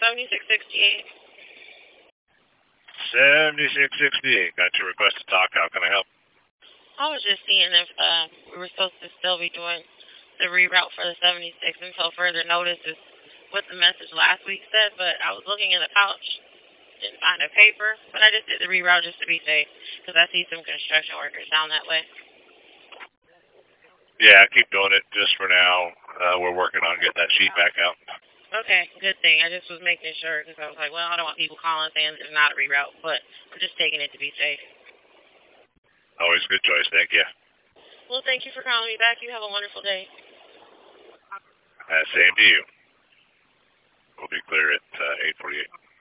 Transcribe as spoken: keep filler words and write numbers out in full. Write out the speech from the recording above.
seventy-six sixty-eight. seventy-six sixty-eight. Got your request to talk. How can I help? I was just seeing if uh, we were supposed to still be doing the reroute for the seventy-six until further notice is what the message last week said, but I was looking in the pouch, didn't find a paper, but I just did the reroute just to be safe because I see some construction workers down that way. Yeah, keep doing it just for now. Uh, we're working on getting that sheet back out. Okay, good thing. I just was making sure because I was like, well, I don't want people calling saying it's not a reroute, but I'm just taking it to be safe. Always a good choice. Thank you. Well, thank you for calling me back. You have a wonderful day. Uh, same to you. We'll be clear at uh, eight forty-eight.